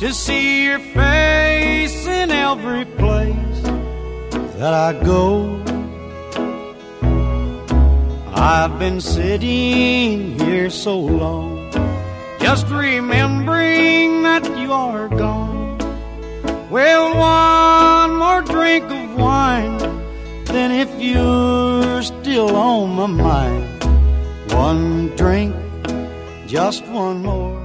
to see your face in every place that I go. I've been sitting here so long, just remembering that you are gone. Well, one more drink of wine, then if you're still on my mind, one drink, just one more.